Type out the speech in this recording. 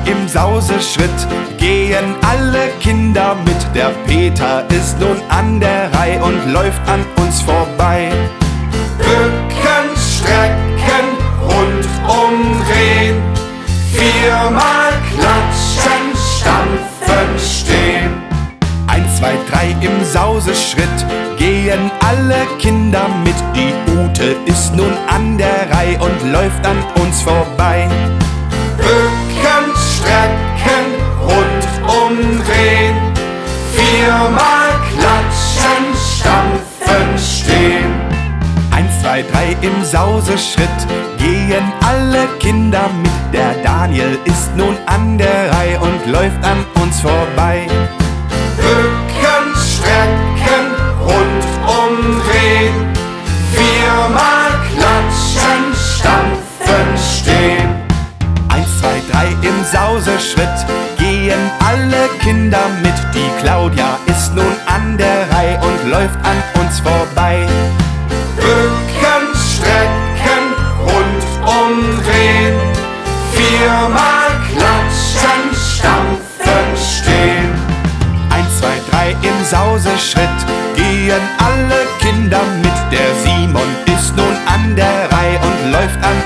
im Sauseschritt gehen alle Kinder mit. Der Peter ist nun an der Reihe und läuft an uns vorbei. Bücken, strecken, rundum drehen, viermal klatschen, stampfen, stehen. 1, 2, 3 im Sauseschritt gehen alle Kinder mit. Die Ute ist nun an der Reihe und läuft an uns vorbei. Bücken, strecken, rundum drehen, viermal klatschen, stampfen, stehen. 1, 2, 3 im Sauseschritt gehen alle Kinder mit. Der Daniel ist nun an der Reihe und läuft an uns vorbei. Bücken, strecken, rundum drehen, viermal klatschen, stampfen, stehen. 1, 2, 3 im Sauseschritt gehen alle Kinder mit. Die Claudia ist nun an der Reihe und läuft an uns vorbei. Bücken, strecken, rundum drehen, viermal klatschen, stampfen, stehen. 1, 2, 3 im Sauseschritt gehen alle Kinder mit. Der Simon ist nun an der Reihe und läuft an